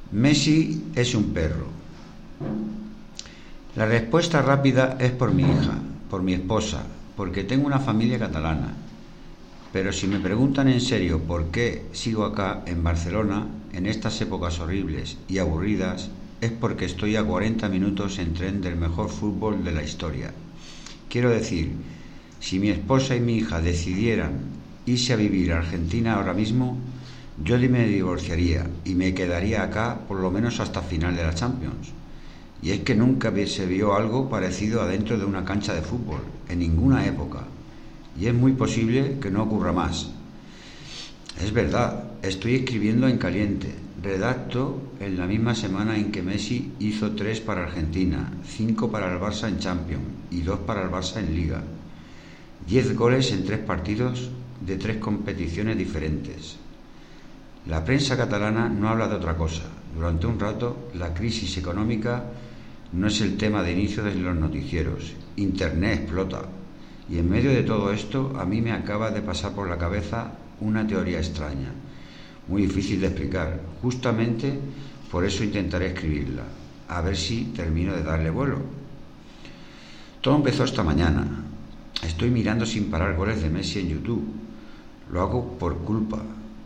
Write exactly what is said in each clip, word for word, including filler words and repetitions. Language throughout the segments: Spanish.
Messi es un perro. La respuesta rápida es por mi hija, por mi esposa, porque tengo una familia catalana. Pero si me preguntan en serio por qué sigo acá en Barcelona, en estas épocas horribles y aburridas, es porque estoy a cuarenta minutos en tren del mejor fútbol de la historia. Quiero decir, si mi esposa y mi hija decidieran irse a vivir a Argentina ahora mismo, yo me divorciaría y me quedaría acá por lo menos hasta final de la Champions. Y es que nunca se vio algo parecido adentro de una cancha de fútbol, en ninguna época. Y es muy posible que no ocurra más. Es verdad, estoy escribiendo en caliente. Redacto en la misma semana en que Messi hizo tres para Argentina, cinco para el Barça en Champions y dos para el Barça en Liga. Diez goles en tres partidos de tres competiciones diferentes. La prensa catalana no habla de otra cosa. Durante un rato, la crisis económica no es el tema de inicio de los noticieros. Internet explota. Y en medio de todo esto, a mí me acaba de pasar por la cabeza una teoría extraña, muy difícil de explicar. Justamente por eso intentaré escribirla, a ver si termino de darle vuelo. Todo empezó esta mañana. Estoy mirando sin parar goles de Messi en YouTube. Lo hago por culpa.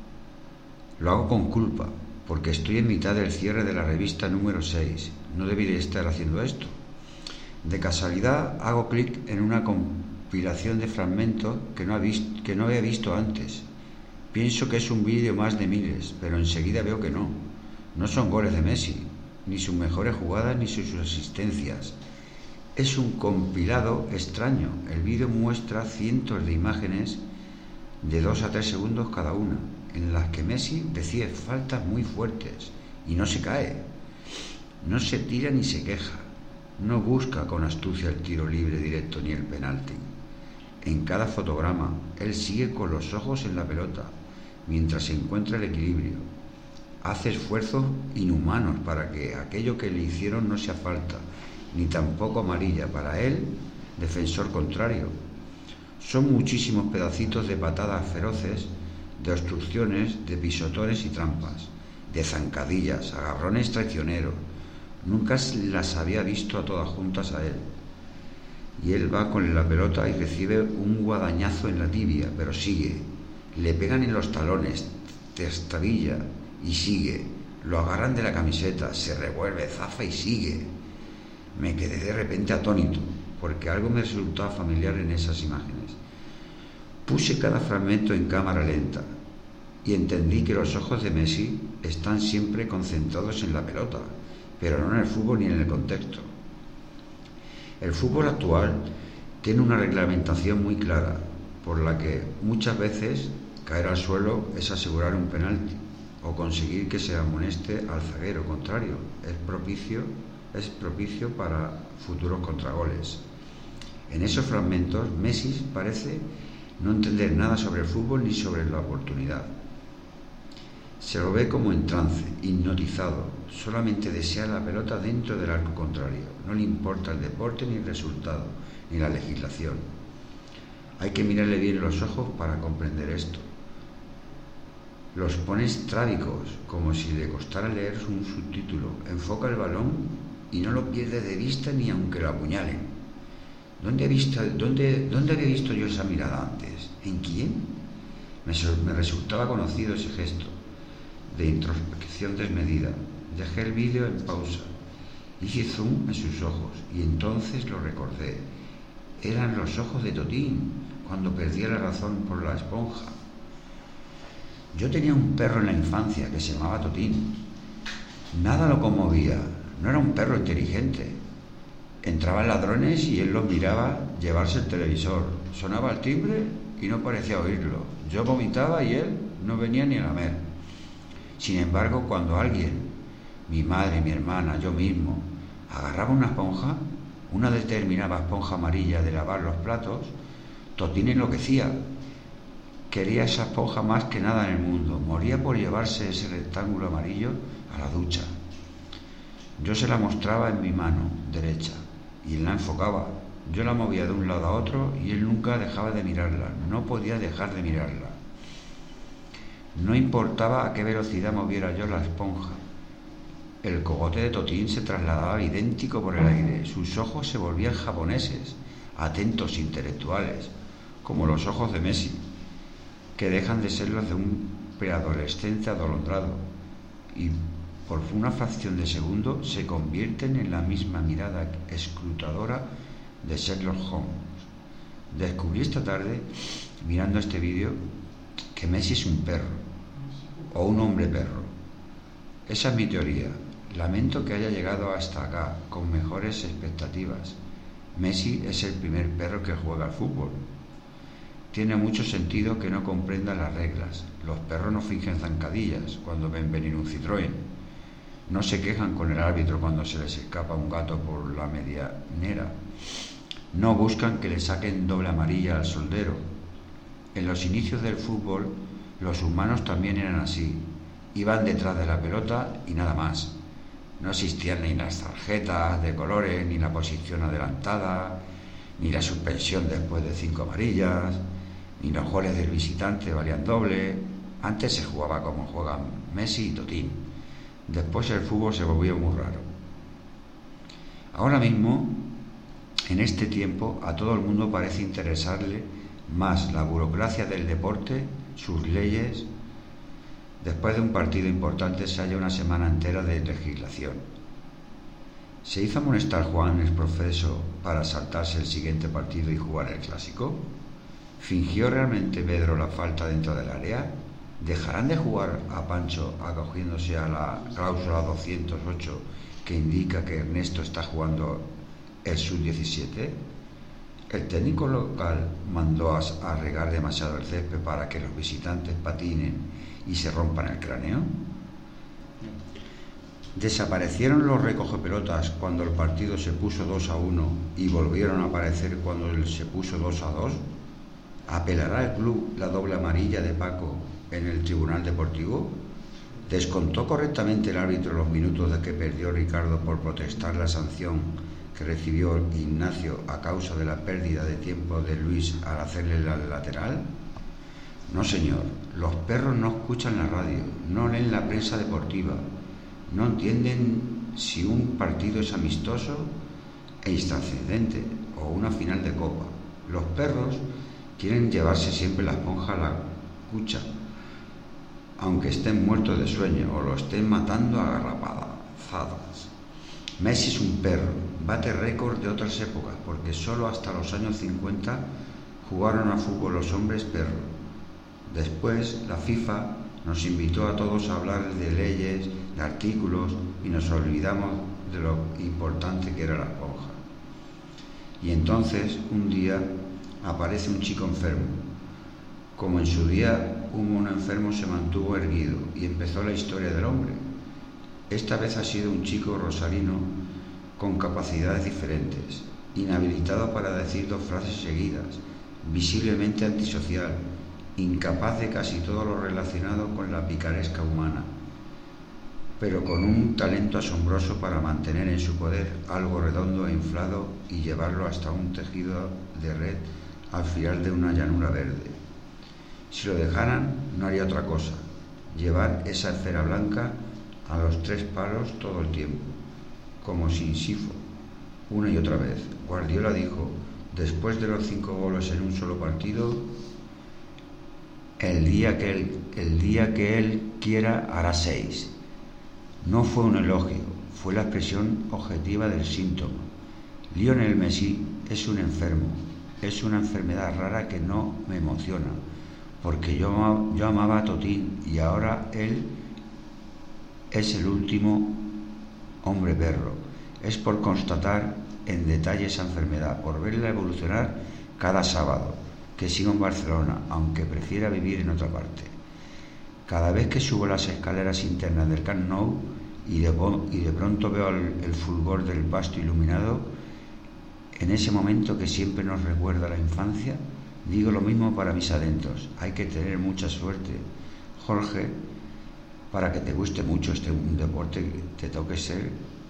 Lo hago con culpa, porque estoy en mitad del cierre de la revista número seis. No debería estar haciendo esto. De casualidad hago clic en una compilación de fragmentos que no, visto, que no había visto antes. Pienso que es un vídeo más de miles, pero enseguida veo que no. No son goles de Messi, ni sus mejores jugadas ni sus asistencias. Es un compilado extraño. El vídeo muestra cientos de imágenes de dos a tres segundos cada una, en las que Messi recibe faltas muy fuertes y no se cae, no se tira ni se queja, no busca con astucia el tiro libre directo ni el penalti. En cada fotograma, él sigue con los ojos en la pelota, mientras encuentra el equilibrio. Hace esfuerzos inhumanos para que aquello que le hicieron no sea falta, ni tampoco amarilla para él, defensor contrario. Son muchísimos pedacitos de patadas feroces, de obstrucciones, de pisotones y trampas, de zancadillas, agarrones traicioneros. Nunca las había visto a todas juntas a él. Y él va con la pelota y recibe un guadañazo en la tibia, pero sigue. Le pegan en los talones, trastabilla y sigue. Lo agarran de la camiseta, se revuelve, zafa y sigue. Me quedé de repente atónito, porque algo me resultaba familiar en esas imágenes. Puse cada fragmento en cámara lenta y entendí que los ojos de Messi están siempre concentrados en la pelota, pero no en el fútbol ni en el contexto. El fútbol actual tiene una reglamentación muy clara, por la que muchas veces caer al suelo es asegurar un penalti o conseguir que se amoneste al zaguero contrario. Es propicio, es propicio para futuros contragoles. En esos fragmentos, Messi parece no entender nada sobre el fútbol ni sobre la oportunidad. Se lo ve como en trance, hipnotizado. Solamente desea la pelota dentro del arco contrario. No le importa el deporte ni el resultado, ni la legislación. Hay que mirarle bien los ojos para comprender esto. Los pone estrábicos, como si le costara leer un subtítulo. Enfoca el balón y no lo pierde de vista ni aunque lo apuñalen. ¿Dónde, visto, dónde, ¿Dónde había visto yo esa mirada antes? ¿En quién? Me, me resultaba conocido ese gesto de introspección desmedida. Dejé el vídeo en pausa, hice zoom en sus ojos y entonces lo recordé. Eran los ojos de Totín, cuando perdía la razón por la esponja. Yo tenía un perro en la infancia que se llamaba Totín. Nada lo conmovía, no era un perro inteligente. Entraban ladrones y él los miraba llevarse el televisor. Sonaba el timbre y no parecía oírlo. Yo vomitaba y él no venía ni a lamer. Sin embargo, cuando alguien, mi madre, mi hermana, yo mismo, agarraba una esponja, una determinada esponja amarilla de lavar los platos, Totín enloquecía. Quería esa esponja más que nada en el mundo. Moría por llevarse ese rectángulo amarillo a la ducha. Yo se la mostraba en mi mano derecha y él la enfocaba. Yo la movía de un lado a otro y él nunca dejaba de mirarla. No podía dejar de mirarla. No importaba a qué velocidad moviera yo la esponja. El cogote de Totín se trasladaba idéntico por el aire. Sus ojos se volvían japoneses, atentos, intelectuales, como los ojos de Messi, que dejan de ser los de un preadolescente atolondrado y por una fracción de segundo se convierten en la misma mirada escrutadora de Sherlock Holmes. Descubrí esta tarde, mirando este vídeo, que Messi es un perro, o un hombre perro. Esa es mi teoría. Lamento que haya llegado hasta acá con mejores expectativas. Messi es el primer perro que juega al fútbol. Tiene mucho sentido que no comprenda las reglas. Los perros no fingen zancadillas cuando ven venir un Citroën. No se quejan con el árbitro cuando se les escapa un gato por la medianera. No buscan que le saquen doble amarilla al soldero. En los inicios del fútbol, los humanos también eran así. Iban detrás de la pelota y nada más. No existían ni las tarjetas de colores, ni la posición adelantada, ni la suspensión después de cinco amarillas, ni los goles del visitante valían doble. Antes se jugaba como juegan Messi y Totín. Después el fútbol se volvió muy raro. Ahora mismo, en este tiempo, a todo el mundo parece interesarle más la burocracia del deporte, sus leyes. Después de un partido importante se halla una semana entera de legislación. ¿Se hizo amonestar Juan el profeso para saltarse el siguiente partido y jugar el clásico? ¿Fingió realmente Pedro la falta dentro del área? ¿Dejarán de jugar a Pancho acogiéndose a la cláusula doscientos ocho que indica que Ernesto está jugando el sub diecisiete? ¿El técnico local mandó a regar demasiado el césped para que los visitantes patinen y se rompan el cráneo? ¿Desaparecieron los recogepelotas cuando el partido se puso dos a uno y volvieron a aparecer cuando se puso dos a dos? ¿Apelará el club la doble amarilla de Paco en el Tribunal Deportivo? ¿Descontó correctamente el árbitro los minutos de que perdió Ricardo por protestar la sanción que recibió Ignacio a causa de la pérdida de tiempo de Luis al hacerle la lateral? No, señor, los perros no escuchan la radio, no leen la prensa deportiva, no entienden si un partido es amistoso e intrascendente o una final de copa. Los perros quieren llevarse siempre la esponja a la cucha, aunque estén muertos de sueño o lo estén matando a garrapadas. Messi es un perro, bate récord de otras épocas, porque solo hasta los años cincuenta jugaron a fútbol los hombres perros. Después, la FIFA nos invitó a todos a hablar de leyes, de artículos, y nos olvidamos de lo importante que era la esponja. Y entonces, un día, aparece un chico enfermo. Como en su día hubo un enfermo, se mantuvo erguido y empezó la historia del hombre. Esta vez ha sido un chico rosarino con capacidades diferentes, inhabilitado para decir dos frases seguidas, visiblemente antisocial, incapaz de casi todo lo relacionado con la picaresca humana, pero con un talento asombroso para mantener en su poder algo redondo e inflado y llevarlo hasta un tejido de red al final de una llanura verde. Si lo dejaran, no haría otra cosa, llevar esa esfera blanca a los tres palos todo el tiempo, como Sísifo, una y otra vez. Guardiola dijo, después de los cinco goles en un solo partido, el día que él, el día que él quiera hará seis. No fue un elogio, fue la expresión objetiva del síntoma. Lionel Messi es un enfermo, es una enfermedad rara que no me emociona, porque yo, yo amaba a Totín y ahora él es el último hombre perro. Es por constatar en detalle esa enfermedad, por verla evolucionar cada sábado, que sigo en Barcelona, aunque prefiera vivir en otra parte. Cada vez que subo las escaleras internas del Camp Nou y de, y de pronto veo el, el fulgor del pasto iluminado, en ese momento que siempre nos recuerda la infancia, digo lo mismo para mis adentros. Hay que tener mucha suerte, Jorge, para que te guste mucho este un deporte que te toque ser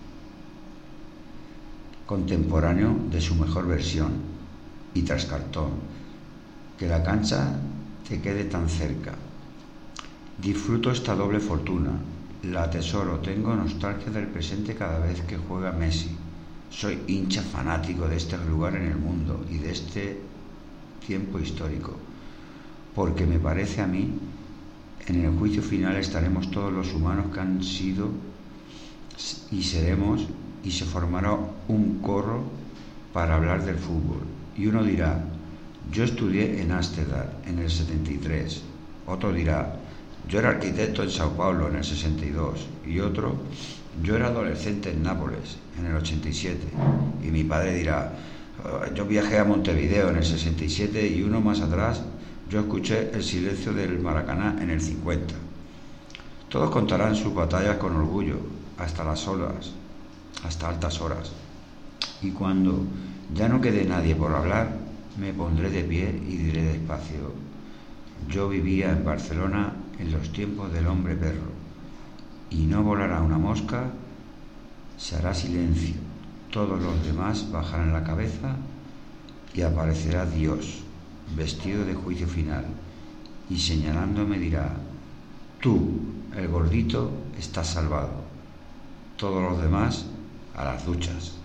contemporáneo de su mejor versión y tras cartón, que la cancha te quede tan cerca. Disfruto esta doble fortuna, La atesoro, tengo nostalgia del presente cada vez que juega Messi. Soy hincha fanático de este lugar en el mundo y de este tiempo histórico, porque me parece a mí, en el juicio final estaremos todos los humanos que han sido y seremos, y se formará un coro para hablar del fútbol. Y uno dirá, yo estudié en Ámsterdam en el setenta y tres. Otro dirá, yo era arquitecto en Sao Paulo en el sesenta y dos. Y otro, yo era adolescente en Nápoles en el ochenta y siete. Y mi padre dirá, yo viajé a Montevideo en el sesenta y siete. Y uno más atrás, yo escuché el silencio del Maracaná en el cincuenta. Todos contarán sus batallas con orgullo, hasta las horas, hasta altas horas. Y cuando ya no quede nadie por hablar, me pondré de pie y diré despacio, yo vivía en Barcelona en los tiempos del hombre perro, y no volará una mosca, se hará silencio, todos los demás bajarán la cabeza y aparecerá Dios, vestido de juicio final, y señalándome dirá, tú, el gordito, estás salvado, todos los demás a las duchas.